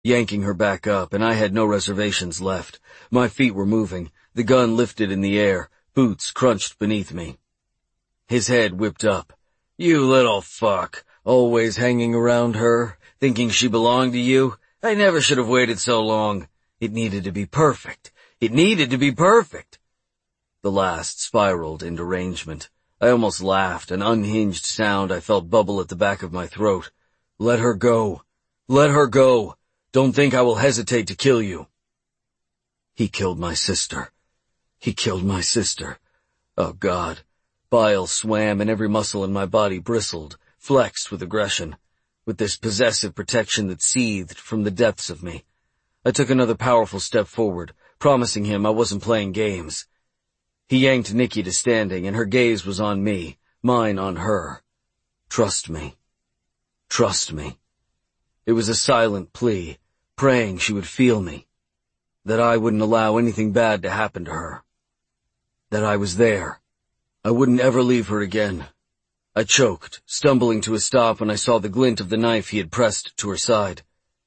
yanking her back up, and I had no reservations left. My feet were moving, the gun lifted in the air, boots crunched beneath me. His head whipped up. "You little fuck, always hanging around her, thinking she belonged to you? I never should have waited so long. It needed to be perfect. It needed to be perfect." The last spiraled into derangement. I almost laughed, an unhinged sound I felt bubble at the back of my throat. "Let her go. Let her go. Don't think I will hesitate to kill you." He killed my sister. He killed my sister. Oh, God. Bile swam and every muscle in my body bristled, flexed with aggression, with this possessive protection that seethed from the depths of me. I took another powerful step forward, promising him I wasn't playing games. He yanked Nikki to standing, and her gaze was on me, mine on her. Trust me. Trust me. It was a silent plea, praying she would feel me, that I wouldn't allow anything bad to happen to her, that I was there. I wouldn't ever leave her again. I choked, stumbling to a stop when I saw the glint of the knife he had pressed to her side.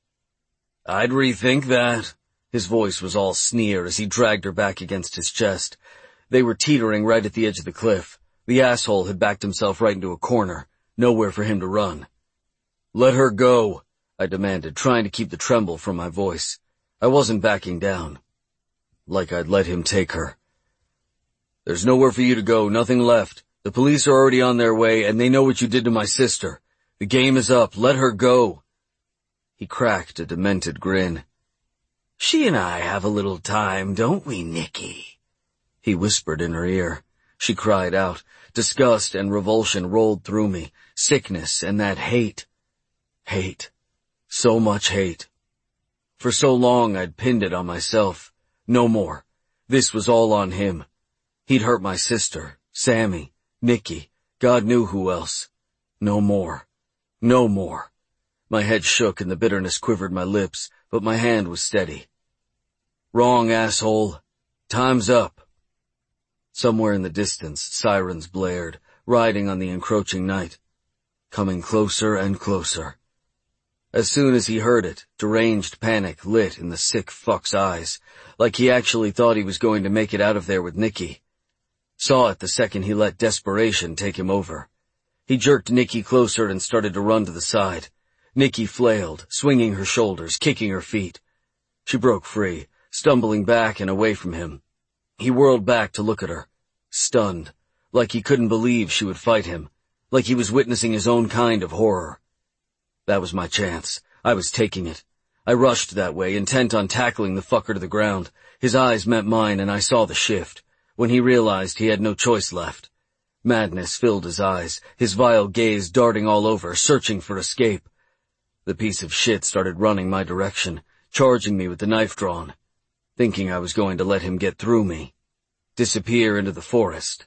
"I'd rethink that." His voice was all sneer as he dragged her back against his chest. They were teetering right at the edge of the cliff. The asshole had backed himself right into a corner, nowhere for him to run. "Let her go," I demanded, trying to keep the tremble from my voice. I wasn't backing down. Like I'd let him take her. "There's nowhere for you to go, nothing left. The police are already on their way, and they know what you did to my sister. The game is up. Let her go." He cracked a demented grin. "She and I have a little time, don't we, Nikki?" He whispered in her ear. She cried out. Disgust and revulsion rolled through me. Sickness and that hate. Hate. So much hate. For so long I'd pinned it on myself. No more. This was all on him. He'd hurt my sister, Sammy, Nikki, God knew who else. No more. No more. My head shook and the bitterness quivered my lips, but my hand was steady. "Wrong, asshole. Time's up." Somewhere in the distance, sirens blared, riding on the encroaching night, coming closer and closer. As soon as he heard it, deranged panic lit in the sick fuck's eyes, like he actually thought he was going to make it out of there with Nikki. Saw it the second he let desperation take him over. He jerked Nikki closer and started to run to the side. Nikki flailed, swinging her shoulders, kicking her feet. She broke free, stumbling back and away from him. He whirled back to look at her, stunned, like he couldn't believe she would fight him, like he was witnessing his own kind of horror. That was my chance. I was taking it. I rushed that way, intent on tackling the fucker to the ground. His eyes met mine and I saw the shift, when he realized he had no choice left. Madness filled his eyes, his vile gaze darting all over, searching for escape. The piece of shit started running my direction, charging me with the knife drawn, thinking I was going to let him get through me, disappear into the forest.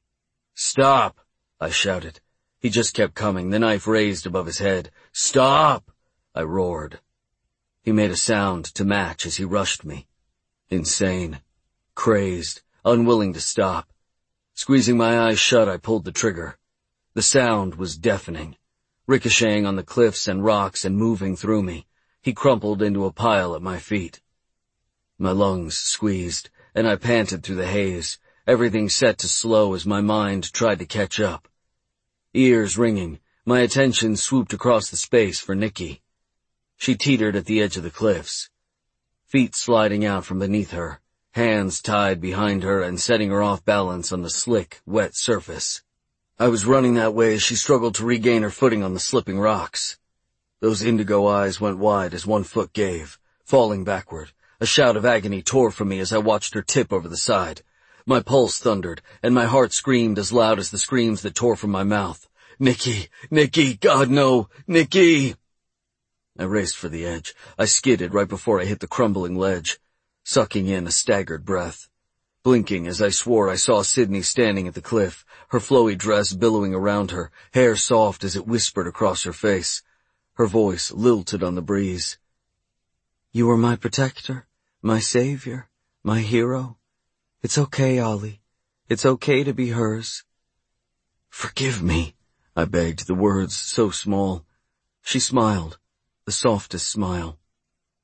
"Stop!" I shouted. He just kept coming, the knife raised above his head. "Stop!" I roared. He made a sound to match as he rushed me. Insane, crazed, unwilling to stop. Squeezing my eyes shut, I pulled the trigger. The sound was deafening, ricocheting on the cliffs and rocks and moving through me. He crumpled into a pile at my feet. My lungs squeezed, and I panted through the haze, everything set to slow as my mind tried to catch up. Ears ringing, my attention swooped across the space for Nikki. She teetered at the edge of the cliffs, feet sliding out from beneath her, hands tied behind her and setting her off balance on the slick, wet surface. I was running that way as she struggled to regain her footing on the slipping rocks. Those indigo eyes went wide as one foot gave, falling backward. A shout of agony tore from me as I watched her tip over the side. My pulse thundered, and my heart screamed as loud as the screams that tore from my mouth. "Nikki! Nikki! God, no! Nikki!" I raced for the edge. I skidded right before I hit the crumbling ledge, sucking in a staggered breath. Blinking as I swore I saw Sydney standing at the cliff, her flowy dress billowing around her, hair soft as it whispered across her face. Her voice lilted on the breeze. "You were my protector, my savior, my hero. It's okay, Ollie. It's okay to be hers." "Forgive me," I begged, the words so small. She smiled, the softest smile.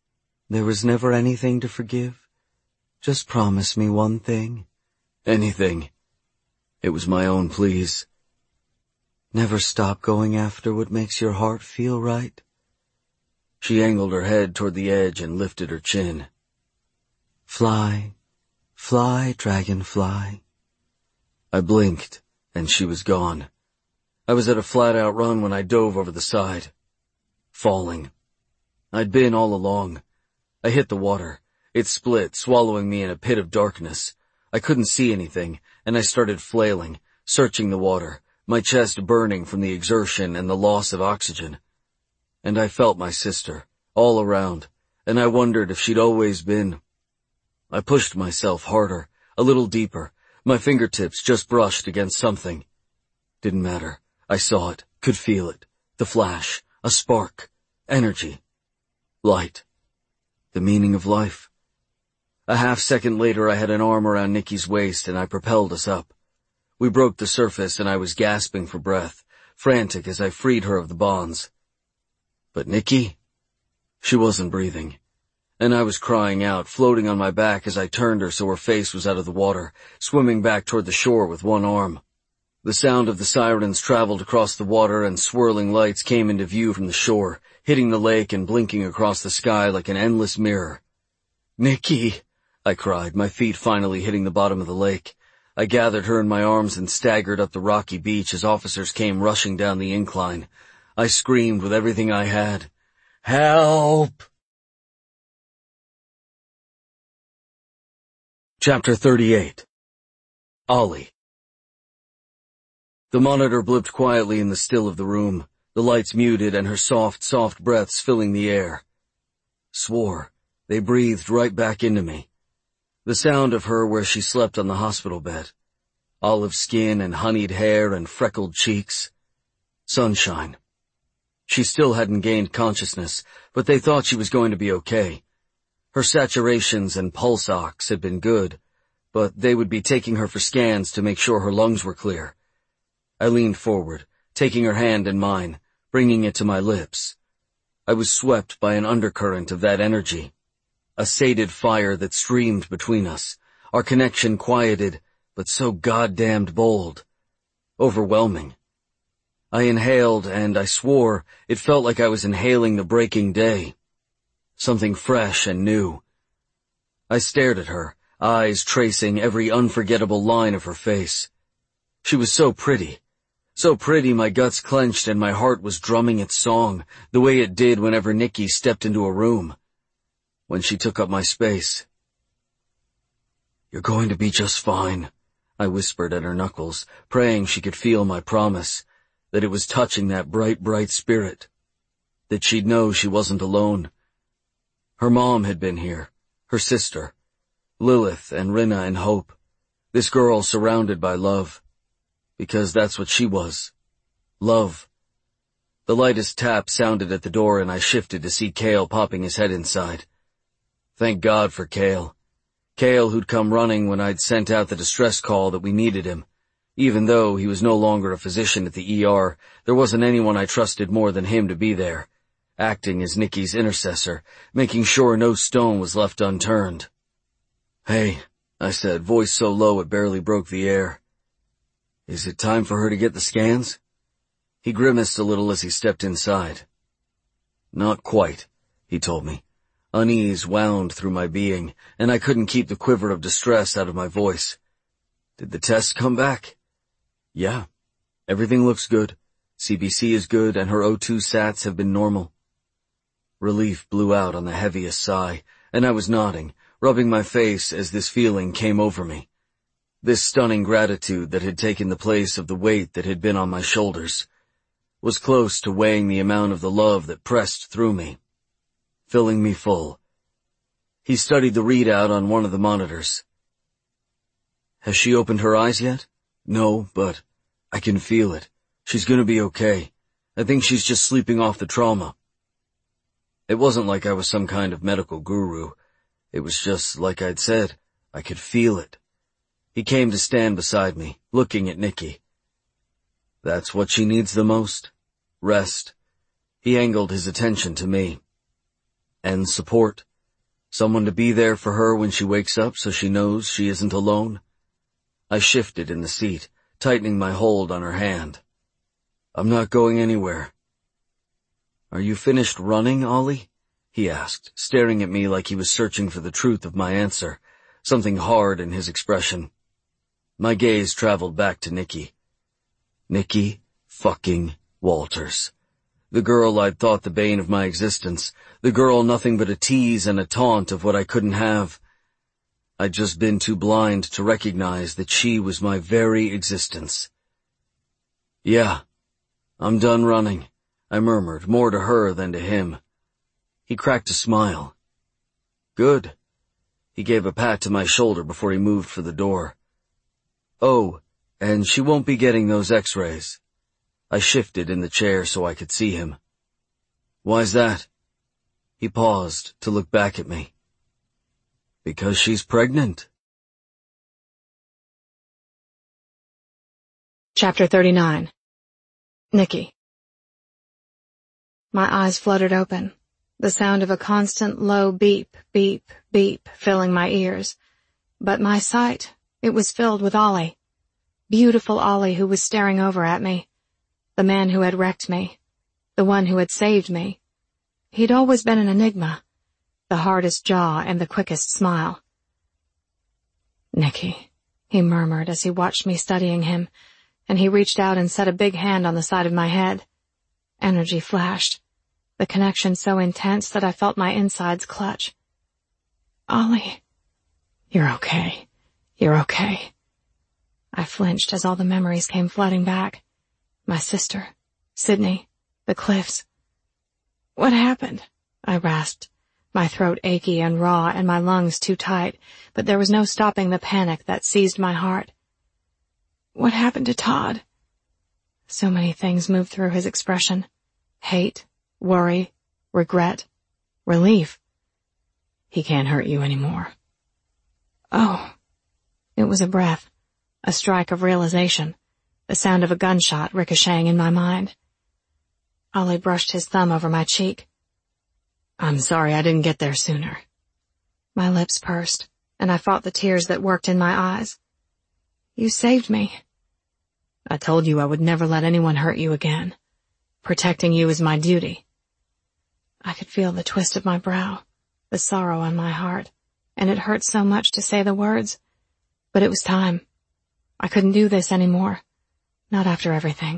There was never anything to forgive. Just promise me one thing. Anything. It was my own pleas. Never stop going after what makes your heart feel right. She angled her head toward the edge and lifted her chin. Fly, fly, dragonfly. I blinked, and she was gone. I was at a flat-out run when I dove over the side. Falling. I'd been all along. I hit the water. It split, swallowing me in a pit of darkness. I couldn't see anything, and I started flailing, searching the water, my chest burning from the exertion and the loss of oxygen. And I felt my sister, all around, and I wondered if she'd always been. I pushed myself harder, a little deeper. My fingertips just brushed against something. Didn't matter. I saw it, could feel it. The flash, a spark, energy, light, the meaning of life. A half-second later I had an arm around Nikki's waist and I propelled us up. We broke the surface and I was gasping for breath, frantic as I freed her of the bonds. But Nikki? She wasn't breathing. And I was crying out, floating on my back as I turned her so her face was out of the water, swimming back toward the shore with one arm. The sound of the sirens traveled across the water and swirling lights came into view from the shore, hitting the lake and blinking across the sky like an endless mirror. "Nikki!" I cried, my feet finally hitting the bottom of the lake. I gathered her in my arms and staggered up the rocky beach as officers came rushing down the incline. I screamed with everything I had. "Help!" Chapter 38. Ollie. The monitor blipped quietly in the still of the room, the lights muted and her soft, soft breaths filling the air. Swore. They breathed right back into me. The sound of her where she slept on the hospital bed. Olive skin and honeyed hair and freckled cheeks. Sunshine. She still hadn't gained consciousness, but they thought she was going to be okay. Her saturations and pulse ox had been good, but they would be taking her for scans to make sure her lungs were clear. I leaned forward, taking her hand in mine, bringing it to my lips. I was swept by an undercurrent of that energy. A sated fire that streamed between us, our connection quieted, but so goddamned bold. Overwhelming. I inhaled and I swore it felt like I was inhaling the breaking day. Something fresh and new. I stared at her, eyes tracing every unforgettable line of her face. She was so pretty. So pretty my guts clenched and my heart was drumming its song, the way it did whenever Nikki stepped into a room. When she took up my space. "You're going to be just fine," I whispered at her knuckles, praying she could feel my promise, that it was touching that bright, bright spirit, that she'd know she wasn't alone. Her mom had been here, her sister, Lilith and Rinna and Hope, this girl surrounded by love, because that's what she was, love. The lightest tap sounded at the door and I shifted to see Cale popping his head inside. Thank God for Cale. Cale who'd come running when I'd sent out the distress call that we needed him. Even though he was no longer a physician at the ER, there wasn't anyone I trusted more than him to be there, acting as Nikki's intercessor, making sure no stone was left unturned. "Hey," I said, voice so low it barely broke the air. "Is it time for her to get the scans?" He grimaced a little as he stepped inside. "Not quite," he told me. Unease wound through my being, and I couldn't keep the quiver of distress out of my voice. "Did the tests come back?" "Yeah. Everything looks good. CBC is good and her O2 sats have been normal." Relief blew out on the heaviest sigh, and I was nodding, rubbing my face as this feeling came over me. This stunning gratitude that had taken the place of the weight that had been on my shoulders was close to weighing the amount of the love that pressed through me, filling me full. He studied the readout on one of the monitors. "Has she opened her eyes yet?" "No, but I can feel it. She's gonna be okay. I think she's just sleeping off the trauma." It wasn't like I was some kind of medical guru. It was just like I'd said, I could feel it. He came to stand beside me, looking at Nikki. "That's what she needs the most. Rest." He angled his attention to me. "And support. Someone to be there for her when she wakes up so she knows she isn't alone? I shifted in the seat, tightening my hold on her hand. I'm not going anywhere. Are you finished running, Ollie? He asked, staring at me like he was searching for the truth of my answer, something hard in his expression. My gaze traveled back to Nikki. Nikki fucking Walters. The girl I'd thought the bane of my existence, the girl nothing but a tease and a taunt of what I couldn't have. I'd just been too blind to recognize that she was my very existence. Yeah, I'm done running, I murmured, more to her than to him. He cracked a smile. Good. He gave a pat to my shoulder before he moved for the door. Oh, and she won't be getting those x-rays. I shifted in the chair so I could see him. Why's that? He paused to look back at me. Because she's pregnant. Chapter 39. Nikki. My eyes fluttered open, the sound of a constant low beep, beep, beep filling my ears. But my sight, it was filled with Ollie. Beautiful Ollie who was staring over at me. The man who had wrecked me. The one who had saved me. He'd always been an enigma. The hardest jaw and the quickest smile. Nikki, he murmured as he watched me studying him, and he reached out and set a big hand on the side of my head. Energy flashed, the connection so intense that I felt my insides clutch. Ollie, you're okay. You're okay. I flinched as all the memories came flooding back. My sister, Sydney, the cliffs. What happened? I rasped, my throat achy and raw and my lungs too tight, but there was no stopping the panic that seized my heart. What happened to Todd? So many things moved through his expression. Hate, worry, regret, relief. He can't hurt you anymore. Oh, it was a breath, a strike of realization, the sound of a gunshot ricocheting in my mind. Ollie brushed his thumb over my cheek. I'm sorry I didn't get there sooner. My lips pursed, and I fought the tears that worked in my eyes. You saved me. I told you I would never let anyone hurt you again. Protecting you is my duty. I could feel the twist of my brow, the sorrow on my heart, and it hurt so much to say the words. But it was time. I couldn't do this anymore. Not after everything.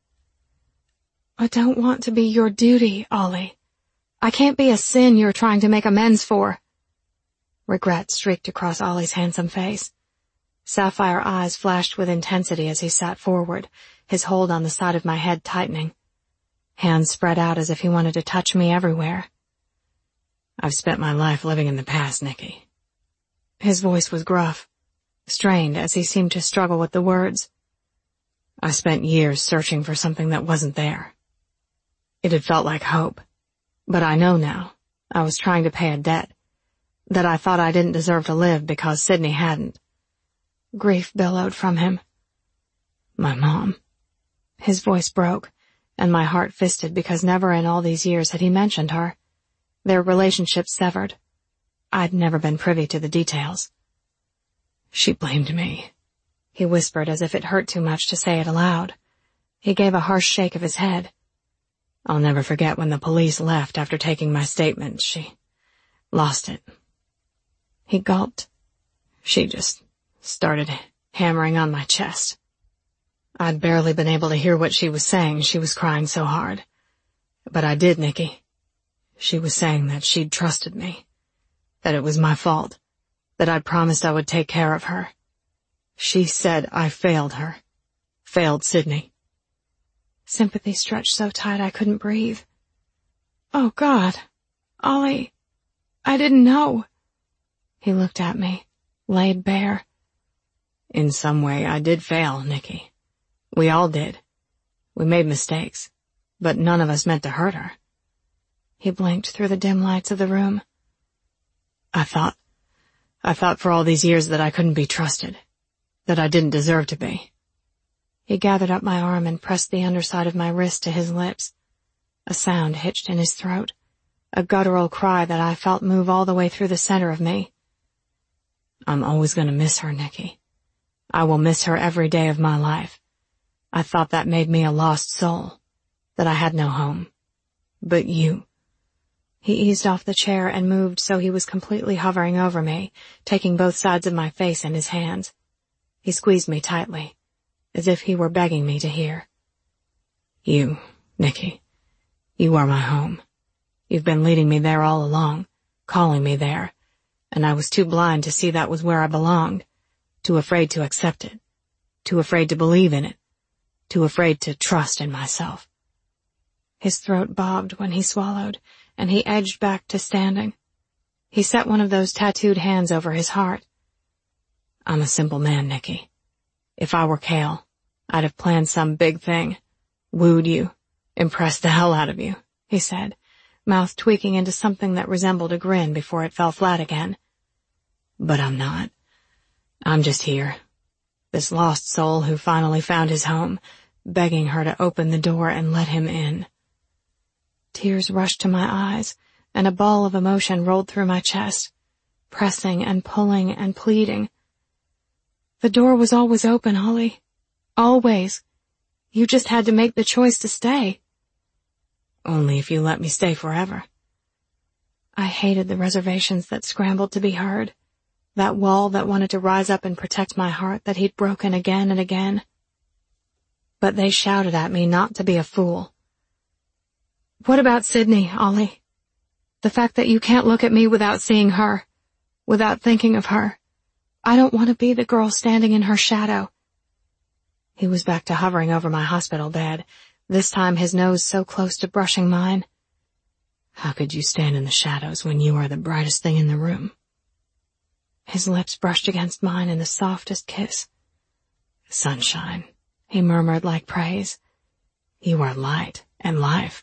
I don't want to be your duty, Ollie. I can't be a sin you're trying to make amends for. Regret streaked across Ollie's handsome face. Sapphire eyes flashed with intensity as he sat forward, his hold on the side of my head tightening. Hands spread out as if he wanted to touch me everywhere. I've spent my life living in the past, Nikki. His voice was gruff, strained as he seemed to struggle with the words. I spent years searching for something that wasn't there. It had felt like hope, but I know now I was trying to pay a debt, that I thought I didn't deserve to live because Sydney hadn't. Grief billowed from him. My mom. His voice broke, and my heart fisted because never in all these years had he mentioned her. Their relationship severed. I'd never been privy to the details. She blamed me, he whispered as if it hurt too much to say it aloud. He gave a harsh shake of his head. I'll never forget when the police left after taking my statement. She lost it. He gulped. She just started hammering on my chest. I'd barely been able to hear what she was saying. She was crying so hard. But I did, Nikki. She was saying that she'd trusted me, that it was my fault, that I'd promised I would take care of her. She said I failed her, failed Sydney. Sympathy stretched so tight I couldn't breathe. Oh, God, Ollie, I didn't know. He looked at me, laid bare. In some way, I did fail, Nikki. We all did. We made mistakes, but none of us meant to hurt her. He blinked through the dim lights of the room. I thought for all these years that I couldn't be trusted, that I didn't deserve to be. He gathered up my arm and pressed the underside of my wrist to his lips. A sound hitched in his throat. a guttural cry that I felt move all the way through the center of me. I'm always going to miss her, Nicky. I will miss her every day of my life. I thought that made me a lost soul, that I had no home. But you. He eased off the chair and moved so he was completely hovering over me, taking both sides of my face in his hands. He squeezed me tightly, as if he were begging me to hear. You, Nicky, you are my home. You've been leading me there all along, calling me there, and I was too blind to see that was where I belonged, too afraid to accept it, too afraid to believe in it, too afraid to trust in myself. His throat bobbed when he swallowed, and he edged back to standing. He set one of those tattooed hands over his heart. I'm a simple man, Nicky. If I were Cale, I'd have planned some big thing, wooed you, impressed the hell out of you, he said, mouth tweaking into something that resembled a grin before it fell flat again. But I'm not. I'm just here, this lost soul who finally found his home, begging her to open the door and let him in. Tears rushed to my eyes, and a ball of emotion rolled through my chest, pressing and pulling and pleading. The door was always open, Ollie. Always. You just had to make the choice to stay. Only if you let me stay forever. I hated the reservations that scrambled to be heard, that wall that wanted to rise up and protect my heart that he'd broken again and again. But they shouted at me not to be a fool. What about Sydney, Ollie? The fact that you can't look at me without seeing her, without thinking of her. I don't want to be the girl standing in her shadow. He was back to hovering over my hospital bed, this time his nose so close to brushing mine. How could you stand in the shadows when you are the brightest thing in the room? His lips brushed against mine in the softest kiss. Sunshine, he murmured like praise. You are light and life,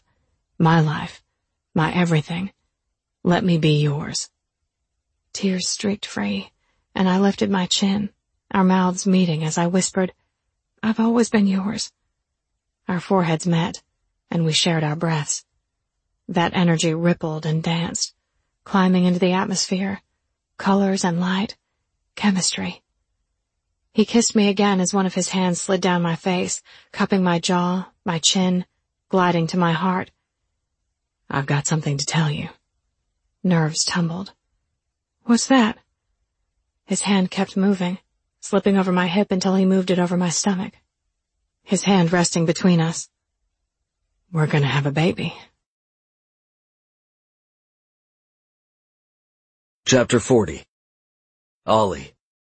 my everything. Let me be yours. Tears streaked free, and I lifted my chin, our mouths meeting as I whispered, I've always been yours. Our foreheads met, and we shared our breaths. That energy rippled and danced, climbing into the atmosphere, colors and light, chemistry. He kissed me again as one of his hands slid down my face, cupping my jaw, my chin, gliding to my heart. I've got something to tell you. Nerves tumbled. What's that? His hand kept moving, slipping over my hip until he moved it over my stomach. His hand resting between us. We're gonna have a baby. Chapter 40. Ollie.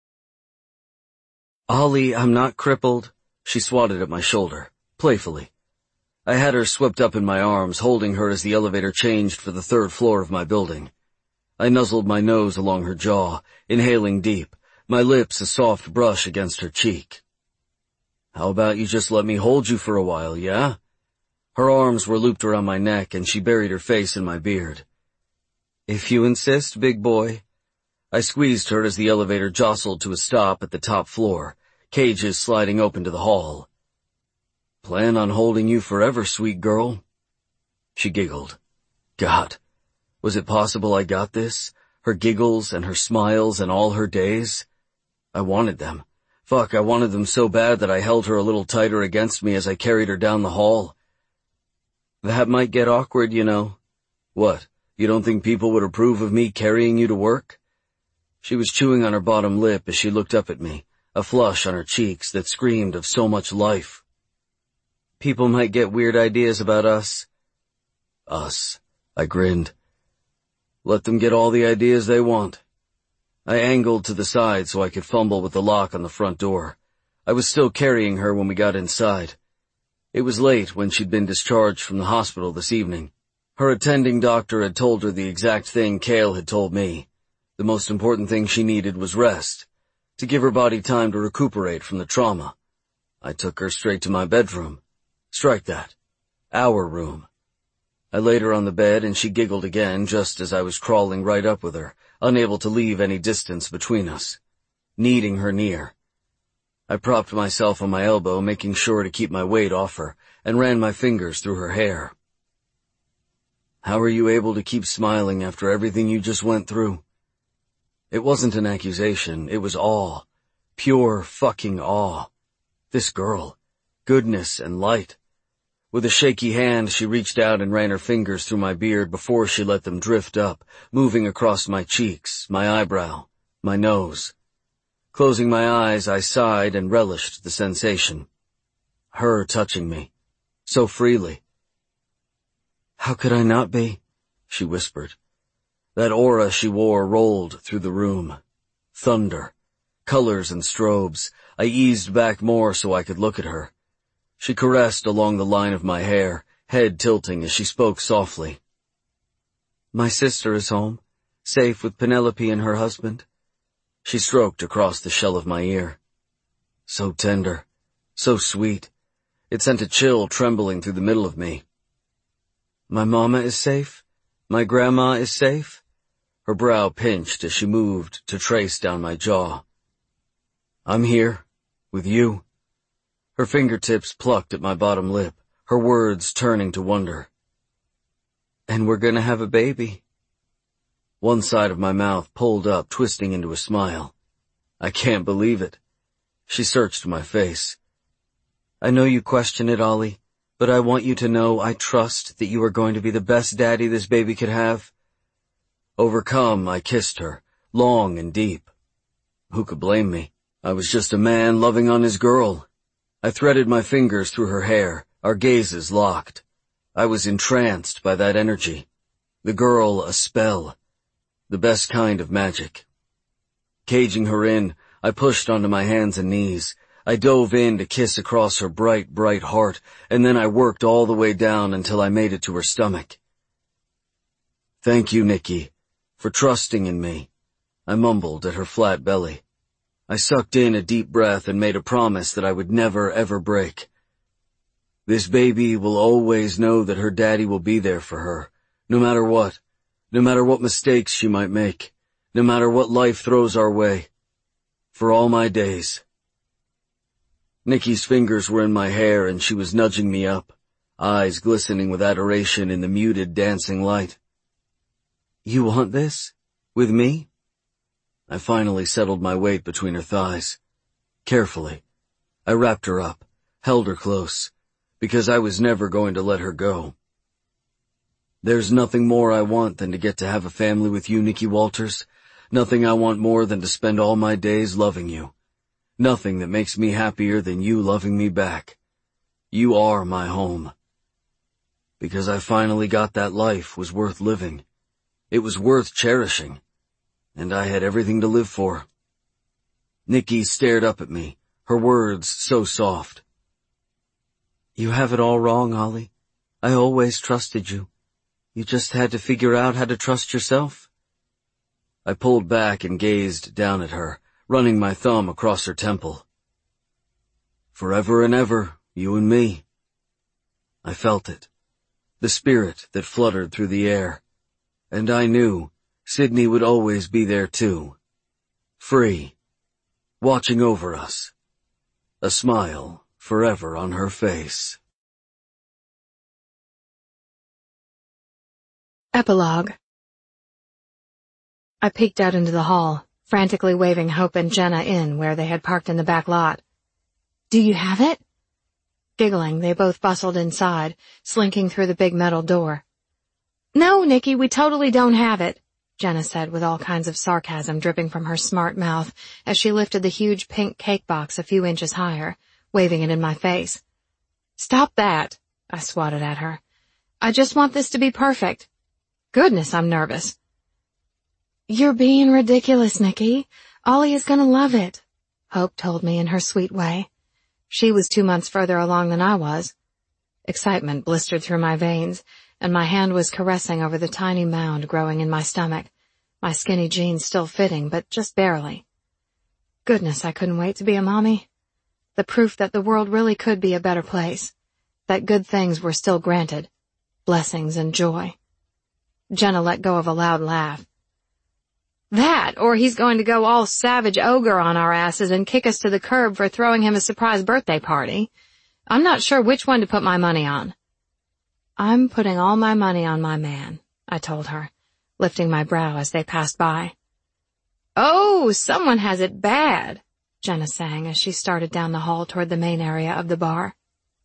Ollie, I'm not crippled. She swatted at my shoulder, playfully. I had her swept up in my arms, holding her as the elevator changed for the 3rd floor of my building. I nuzzled my nose along her jaw, inhaling deep, my lips a soft brush against her cheek. How about you just let me hold you for a while, yeah? Her arms were looped around my neck and she buried her face in my beard. If you insist, big boy. I squeezed her as the elevator jostled to a stop at the top floor, cages sliding open to the hall. Plan on holding you forever, sweet girl. She giggled. God, was it possible I got this? Her giggles and her smiles and all her days? I wanted them. Fuck, I wanted them so bad that I held her a little tighter against me as I carried her down the hall. That might get awkward, you know. What, you don't think people would approve of me carrying you to work? She was chewing on her bottom lip as she looked up at me, a flush on her cheeks that screamed of so much life. People might get weird ideas about us. Us, I grinned. Let them get all the ideas they want. I angled to the side so I could fumble with the lock on the front door. I was still carrying her when we got inside. It was late when she'd been discharged from the hospital this evening. Her attending doctor had told her the exact thing Cale had told me. The most important thing she needed was rest, to give her body time to recuperate from the trauma. I took her straight to my bedroom. Strike that. Our room. I laid her on the bed and she giggled again just as I was crawling right up with her, unable to leave any distance between us, needing her near. I propped myself on my elbow, making sure to keep my weight off her, and ran my fingers through her hair. How are you able to keep smiling after everything you just went through? It wasn't an accusation, it was awe. Pure fucking awe. This girl. Goodness and light. With a shaky hand, she reached out and ran her fingers through my beard before she let them drift up, moving across my cheeks, my eyebrow, my nose. Closing my eyes, I sighed and relished the sensation. Her touching me. So freely. How could I not be? She whispered. That aura she wore rolled through the room. Thunder. Colors and strobes. I eased back more so I could look at her. She caressed along the line of my hair, head tilting as she spoke softly. My sister is home, safe with Penelope and her husband. She stroked across the shell of my ear. So tender, so sweet. It sent a chill trembling through the middle of me. My mama is safe? My grandma is safe? Her brow pinched as she moved to trace down my jaw. I'm here, with you. Her fingertips plucked at my bottom lip, her words turning to wonder. And we're gonna have a baby. One side of my mouth pulled up, twisting into a smile. I can't believe it. She searched my face. I know you question it, Ollie, but I want you to know I trust that you are going to be the best daddy this baby could have. Overcome, I kissed her, long and deep. Who could blame me? I was just a man loving on his girl. I threaded my fingers through her hair, our gazes locked. I was entranced by that energy. The girl a spell. The best kind of magic. Caging her in, I pushed onto my hands and knees. I dove in to kiss across her bright, bright heart, and then I worked all the way down until I made it to her stomach. Thank you, Nikki, for trusting in me, I mumbled at her flat belly. I sucked in a deep breath and made a promise that I would never, ever break. This baby will always know that her daddy will be there for her, no matter what mistakes she might make, no matter what life throws our way, for all my days. Nikki's fingers were in my hair and she was nudging me up, eyes glistening with adoration in the muted dancing light. You want this? With me? I finally settled my weight between her thighs. Carefully, I wrapped her up, held her close, because I was never going to let her go. There's nothing more I want than to get to have a family with you, Nikki Walters. Nothing I want more than to spend all my days loving you. Nothing that makes me happier than you loving me back. You are my home. Because I finally got that life was worth living. It was worth cherishing. And I had everything to live for. Nikki stared up at me, her words so soft. You have it all wrong, Ollie. I always trusted you. You just had to figure out how to trust yourself. I pulled back and gazed down at her, running my thumb across her temple. Forever and ever, you and me. I felt it, the spirit that fluttered through the air, and I knew Sydney would always be there too, free, watching over us, a smile forever on her face. Epilogue. I peeked out into the hall, frantically waving Hope and Jenna in where they had parked in the back lot. Do you have it? Giggling, they both bustled inside, slinking through the big metal door. No, Nikki, we totally don't have it, Jenna said with all kinds of sarcasm dripping from her smart mouth as she lifted the huge pink cake box a few inches higher, waving it in my face. Stop that, I swatted at her. I just want this to be perfect. Goodness, I'm nervous. You're being ridiculous, Nikki. Ollie is gonna love it, Hope told me in her sweet way. She was 2 months further along than I was. Excitement blistered through my veins, and my hand was caressing over the tiny mound growing in my stomach, my skinny jeans still fitting, but just barely. Goodness, I couldn't wait to be a mommy. The proof that the world really could be a better place, that good things were still granted, blessings and joy. Jenna let go of a loud laugh. That, or he's going to go all savage ogre on our asses and kick us to the curb for throwing him a surprise birthday party. I'm not sure which one to put my money on. I'm putting all my money on my man, I told her, lifting my brow as they passed by. Oh, someone has it bad, Jenna sang as she started down the hall toward the main area of the bar.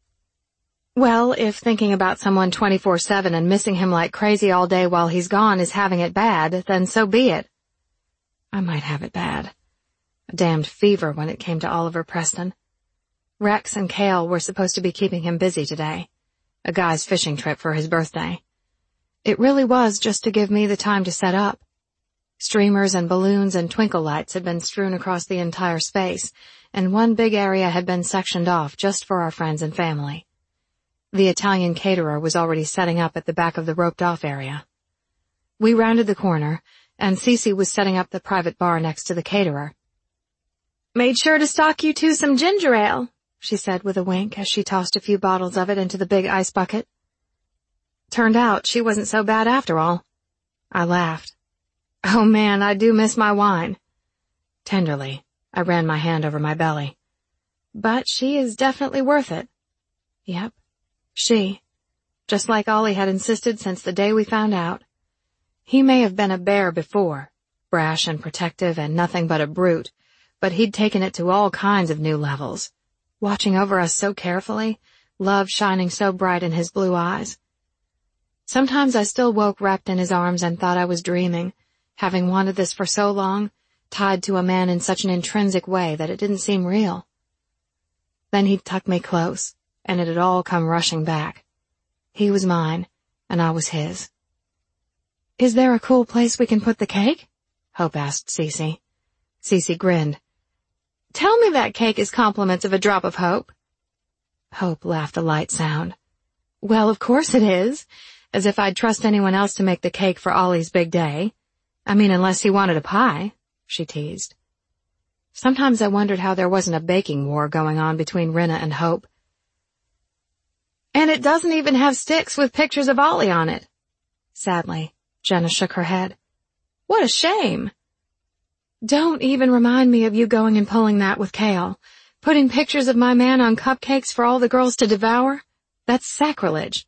Well, if thinking about someone 24/7 and missing him like crazy all day while he's gone is having it bad, then so be it. I might have it bad. A damned fever when it came to Oliver Preston. Rex and Cale were supposed to be keeping him busy today. A guy's fishing trip for his birthday. It really was just to give me the time to set up. Streamers and balloons and twinkle lights had been strewn across the entire space, and one big area had been sectioned off just for our friends and family. The Italian caterer was already setting up at the back of the roped-off area. We rounded the corner, and Cece was setting up the private bar next to the caterer. "Made sure to stock you two some ginger ale," she said with a wink as she tossed a few bottles of it into the big ice bucket. Turned out she wasn't so bad after all. I laughed. Oh man, I do miss my wine. Tenderly, I ran my hand over my belly. But she is definitely worth it. Yep, she. Just like Ollie had insisted since the day we found out. He may have been a bear before, brash and protective and nothing but a brute, but he'd taken it to all kinds of new levels, watching over us so carefully, love shining so bright in his blue eyes. Sometimes I still woke wrapped in his arms and thought I was dreaming, having wanted this for so long, tied to a man in such an intrinsic way that it didn't seem real. Then he'd tuck me close, and it'd all come rushing back. He was mine, and I was his. "Is there a cool place we can put the cake?" Hope asked Cece. Cece grinned. "Tell me that cake is compliments of a drop of hope." Hope laughed a light sound. "Well, of course it is. As if I'd trust anyone else to make the cake for Ollie's big day. I mean, unless he wanted a pie," she teased. Sometimes I wondered how there wasn't a baking war going on between Rinna and Hope. "And it doesn't even have sticks with pictures of Ollie on it." Sadly, Jenna shook her head. "What a shame." "Don't even remind me of you going and pulling that with Cale. Putting pictures of my man on cupcakes for all the girls to devour? That's sacrilege."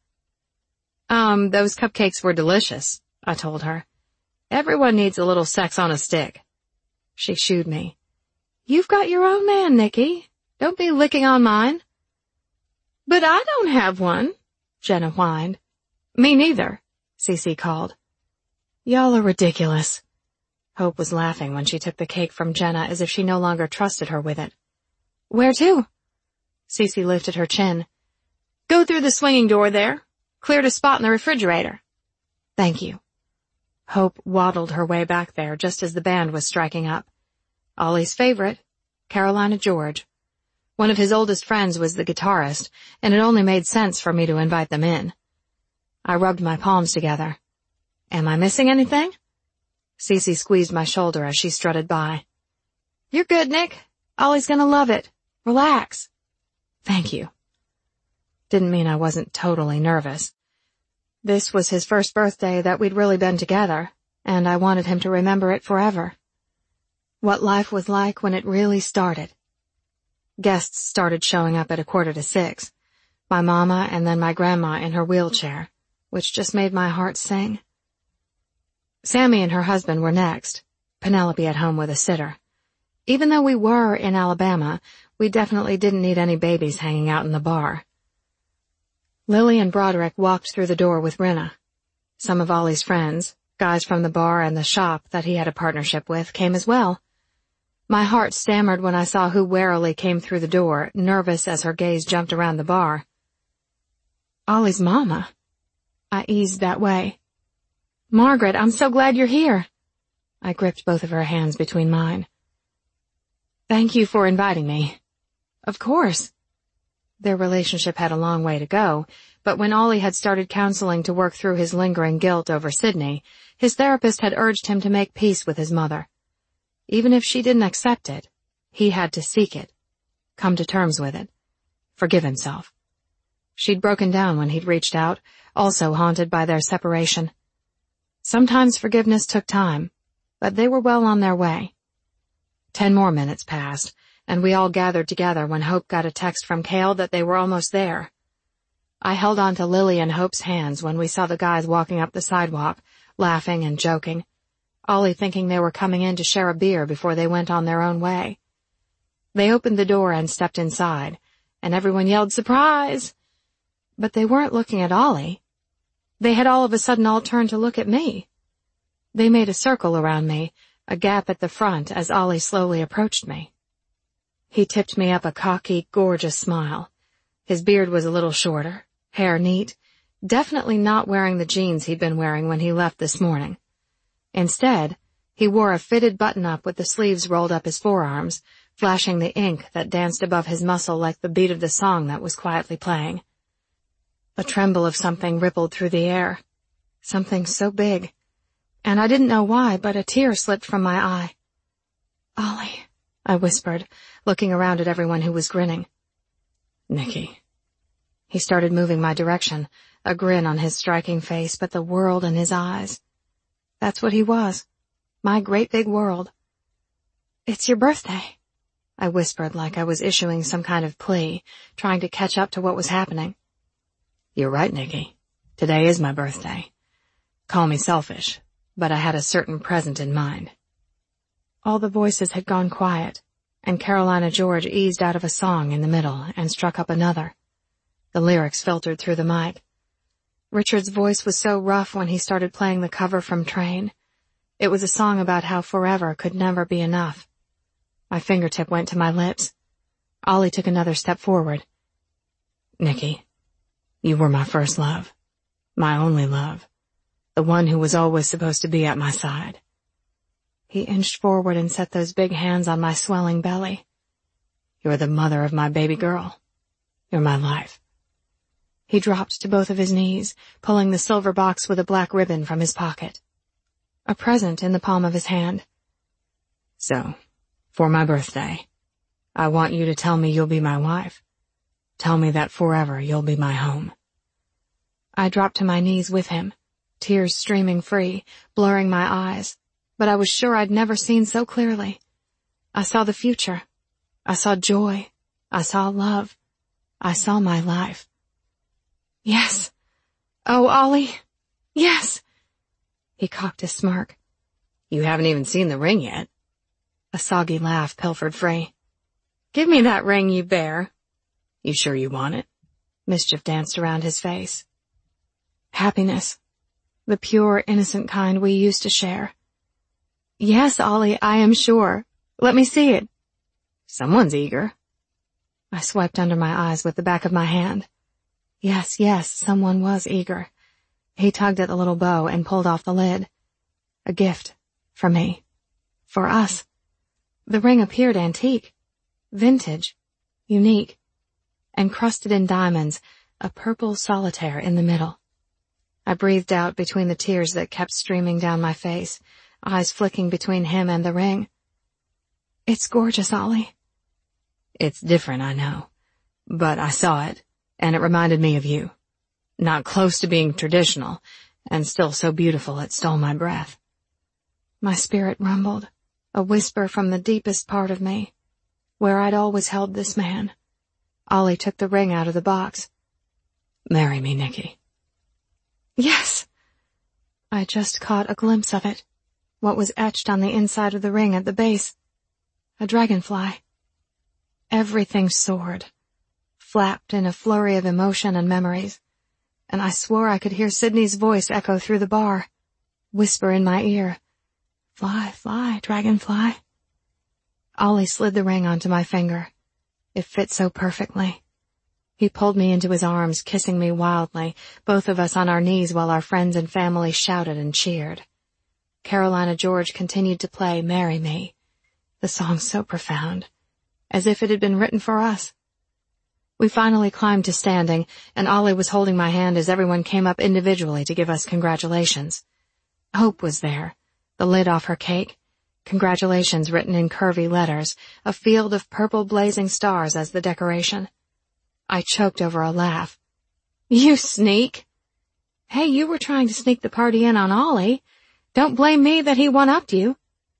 Those cupcakes were delicious," I told her. "Everyone needs a little sex on a stick." She shooed me. "You've got your own man, Nikki. Don't be licking on mine." "But I don't have one," Jenna whined. "Me neither," Cece called. "Y'all are ridiculous." Hope was laughing when she took the cake from Jenna as if she no longer trusted her with it. "Where to?" Cece lifted her chin. "Go through the swinging door there. Cleared a spot in the refrigerator." "Thank you." Hope waddled her way back there just as the band was striking up. Ollie's favorite, Carolina George. One of his oldest friends was the guitarist, and it only made sense for me to invite them in. I rubbed my palms together. "Am I missing anything?" Cece squeezed my shoulder as she strutted by. "You're good, Nick. Ollie's gonna love it. Relax." "Thank you." Didn't mean I wasn't totally nervous. This was his first birthday that we'd really been together, and I wanted him to remember it forever. What life was like when it really started. Guests started showing up at 5:45. My mama and then my grandma in her wheelchair, which just made my heart sing. Sammy and her husband were next, Penelope at home with a sitter. Even though we were in Alabama, we definitely didn't need any babies hanging out in the bar. Lily and Broderick walked through the door with Rinna. Some of Ollie's friends, guys from the bar and the shop that he had a partnership with, came as well. My heart stammered when I saw who warily came through the door, nervous as her gaze jumped around the bar. "Ollie's mama." I eased that way. "Margaret, I'm so glad you're here." I gripped both of her hands between mine. "Thank you for inviting me." "Of course." Their relationship had a long way to go, but when Ollie had started counseling to work through his lingering guilt over Sydney, his therapist had urged him to make peace with his mother. Even if she didn't accept it, he had to seek it, come to terms with it, forgive himself. She'd broken down when he'd reached out, also haunted by their separation. Sometimes forgiveness took time, but they were well on their way. 10 more minutes passed, and we all gathered together when Hope got a text from Cale that they were almost there. I held on to Lily and Hope's hands when we saw the guys walking up the sidewalk, laughing and joking, Ollie thinking they were coming in to share a beer before they went on their own way. They opened the door and stepped inside, and everyone yelled, "Surprise!" But they weren't looking at Ollie. They had all of a sudden all turned to look at me. They made a circle around me, a gap at the front as Ollie slowly approached me. He tipped me up a cocky, gorgeous smile. His beard was a little shorter, hair neat, definitely not wearing the jeans he'd been wearing when he left this morning. Instead, he wore a fitted button-up with the sleeves rolled up his forearms, flashing the ink that danced above his muscle like the beat of the song that was quietly playing. A tremble of something rippled through the air, something so big, and I didn't know why, but a tear slipped from my eye. "Ollie," I whispered, looking around at everyone who was grinning. "Nicky." He started moving my direction, a grin on his striking face, but the world in his eyes. That's what he was, my great big world. "It's your birthday," I whispered like I was issuing some kind of plea, trying to catch up to what was happening. "You're right, Nicky. Today is my birthday. Call me selfish, but I had a certain present in mind." All the voices had gone quiet, and Carolina George eased out of a song in the middle and struck up another. The lyrics filtered through the mic. Richard's voice was so rough when he started playing the cover from Train. It was a song about how forever could never be enough. My fingertip went to my lips. Ollie took another step forward. "Nicky, you were my first love, my only love, the one who was always supposed to be at my side." He inched forward and set those big hands on my swelling belly. "You're the mother of my baby girl. You're my life." He dropped to both of his knees, pulling the silver box with a black ribbon from his pocket. A present in the palm of his hand. "So, for my birthday, I want you to tell me you'll be my wife. Tell me that forever you'll be my home." I dropped to my knees with him, tears streaming free, blurring my eyes, but I was sure I'd never seen so clearly. I saw the future. I saw joy. I saw love. I saw my life. "Yes. Oh, Ollie. Yes." He cocked a smirk. "You haven't even seen the ring yet." A soggy laugh pilfered free. "Give me that ring, you bear." "You sure you want it?" Mischief danced around his face. Happiness. The pure, innocent kind we used to share. "Yes, Ollie, I am sure. Let me see it." "Someone's eager." I swiped under my eyes with the back of my hand. Yes, someone was eager. He tugged at the little bow and pulled off the lid. A gift. For me. For us. The ring appeared antique. Vintage. Unique. Encrusted in diamonds, a purple solitaire in the middle. I breathed out between the tears that kept streaming down my face, eyes flicking between him and the ring. "It's gorgeous, Ollie." "It's different, I know. But I saw it, and it reminded me of you. Not close to being traditional, and still so beautiful it stole my breath." My spirit rumbled, a whisper from the deepest part of me, where I'd always held this man. Ollie took the ring out of the box. "Marry me, Nicky." "Yes." I just caught a glimpse of it, what was etched on the inside of the ring at the base. A dragonfly. Everything soared, flapped in a flurry of emotion and memories, and I swore I could hear Sydney's voice echo through the bar, whisper in my ear, "Fly, fly, dragonfly." Ollie slid the ring onto my finger. It fit so perfectly. He pulled me into his arms, kissing me wildly, both of us on our knees while our friends and family shouted and cheered. Carolina George continued to play "Marry Me," the song so profound, as if it had been written for us. We finally climbed to standing, and Ollie was holding my hand as everyone came up individually to give us congratulations. Hope was there, the lid off her cake, congratulations written in curvy letters, a field of purple blazing stars as the decoration. I choked over a laugh. "You sneak!" "Hey, you were trying to sneak the party in on Ollie. Don't blame me that he one-upped you."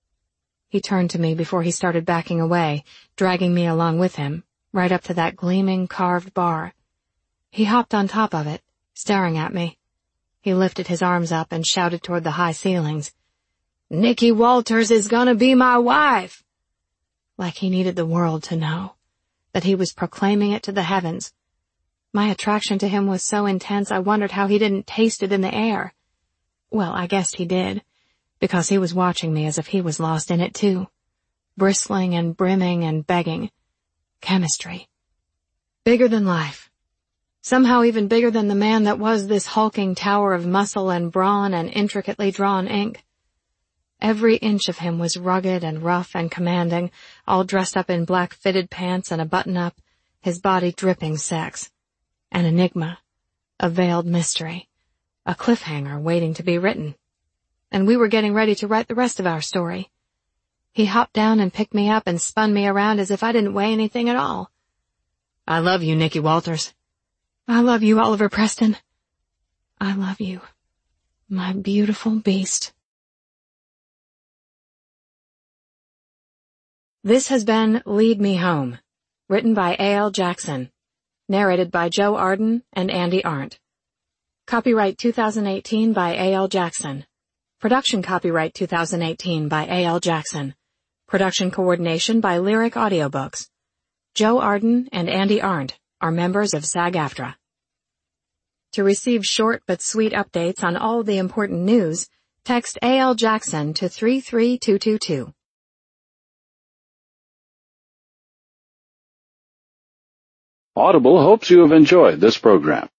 He turned to me before he started backing away, dragging me along with him, right up to that gleaming carved bar. He hopped on top of it, staring at me. He lifted his arms up and shouted toward the high ceilings, "Nikki Walters is gonna be my wife!" Like he needed the world to know, that he was proclaiming it to the heavens. My attraction to him was so intense I wondered how he didn't taste it in the air. Well, I guessed he did, because he was watching me as if he was lost in it too, bristling and brimming and begging. Chemistry. Bigger than life. Somehow even bigger than the man that was this hulking tower of muscle and brawn and intricately drawn ink. Every inch of him was rugged and rough and commanding, all dressed up in black fitted pants and a button-up, his body dripping sex. An enigma, a veiled mystery, a cliffhanger waiting to be written. And we were getting ready to write the rest of our story. He hopped down and picked me up and spun me around as if I didn't weigh anything at all. "I love you, Nikki Walters." "I love you, Oliver Preston." "I love you, my beautiful beast." This has been Lead Me Home, written by A.L. Jackson, narrated by Joe Arden and Andy Arndt. Copyright 2018 by A.L. Jackson. Production copyright 2018 by A.L. Jackson. Production coordination by Lyric Audiobooks. Joe Arden and Andy Arndt are members of SAG-AFTRA. To receive short but sweet updates on all the important news, text A.L. Jackson to 33222. Audible hopes you have enjoyed this program.